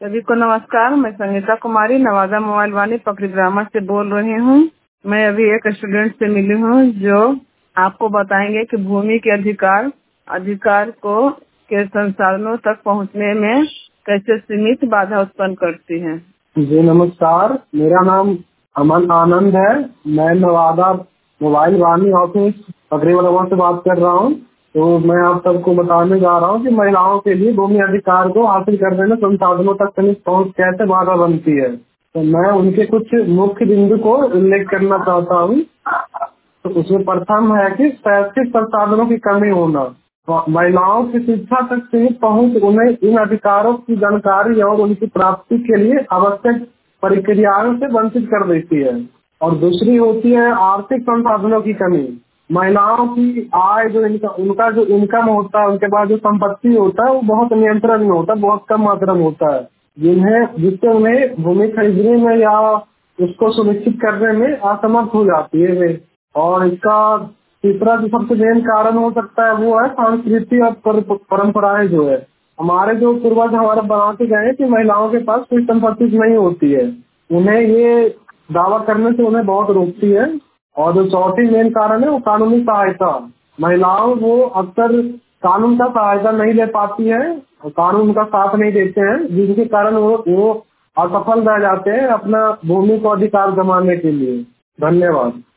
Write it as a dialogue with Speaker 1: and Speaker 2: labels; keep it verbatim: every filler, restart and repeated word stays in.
Speaker 1: सभी को नमस्कार। मैं संगीता कुमारी नवादा मोबाइल वाली पकड़ी ग्रामर से बोल रही हूँ। मैं अभी एक स्टूडेंट से मिली हूँ जो आपको बताएंगे कि भूमि के अधिकार अधिकार को के संसाधनों तक पहुँचने में कैसे सीमित बाधा उत्पन्न करती है।
Speaker 2: जी नमस्कार, मेरा नाम अमन आनंद है। मैं नवादा मोबाइल वाणी ऑफिस पकड़ी ग्रामर से बात कर रहा हूँ। तो मैं आप सबको बताने जा रहा हूँ कि महिलाओं के लिए भूमि अधिकार को हासिल करने में संसाधनों तक सीमित पहुँच कैसे बाधा बनती है। तो मैं उनके कुछ मुख्य बिंदु को उल्लेख करना चाहता हूँ। तो उसमें प्रथम है कि शैक्षिक संसाधनों की कमी होना। तो महिलाओं की शिक्षा तक सीमित पहुँच उन्हें इन अधिकारों की जानकारी और उनकी प्राप्ति के लिए आवश्यक प्रक्रियाओं से वंचित कर देती है। और दूसरी होती है आर्थिक संसाधनों की कमी। महिलाओं की आय जो इनका उनका जो इनकम होता है, उनके पास जो संपत्ति होता है वो बहुत नियंत्रण में होता है, बहुत कम मात्रा में होता है, जिन्हें जिससे उन्हें भूमि खरीदने में या उसको सुनिश्चित करने में असमर्थ हो जाती है वे। और इसका तीसरा जो सबसे मेन कारण हो सकता है वो है संस्कृति और परंपराएं। जो है हमारे जो पूर्वज हमारे बनाते गए कि महिलाओं के पास कोई संपत्ति नहीं होती है, उन्हें ये दावा करने से उन्हें बहुत रोकती है। और जो चौथी मेन कारण है वो कानूनी सहायता। महिलाओं वो अक्सर कानून का सहायता नहीं ले पाती है और कानून उनका साथ नहीं देते हैं, जिसके कारण वो वो असफल रह जाते हैं अपना भूमि को अधिकार जमाने के लिए। धन्यवाद।